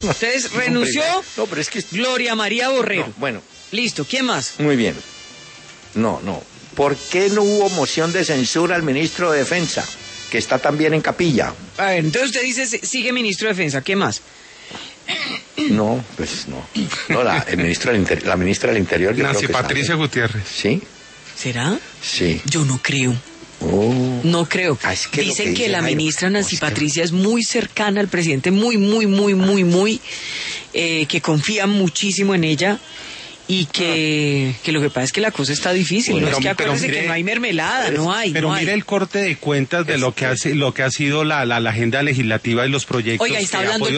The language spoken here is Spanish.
Entonces renunció No, pero es que... Gloria María Borrero. No, bueno. Listo, ¿quién más? Muy bien. No. ¿Por qué no hubo moción de censura al ministro de Defensa, que está también en capilla? A ver, entonces usted dice, sigue ministro de Defensa, ¿qué más? No, pues no. No, el ministro la ministra del Interior... yo Nancy creo que Patricia sabe. Gutiérrez. ¿Sí? ¿Será? Sí. Yo no creo. Oh. No creo. Es que Dicen que la Jairo, ministra Nancy Oscar, Patricia es muy cercana al presidente, muy, que confía muchísimo en ella y que lo que pasa es que la cosa está difícil. Bueno, no es que pero acuérdese mire, que no hay mermelada, no hay. Pero no mire hay. el corte de cuentas de lo que ha sido la agenda legislativa y los proyectos Oiga, está que ha hablando podido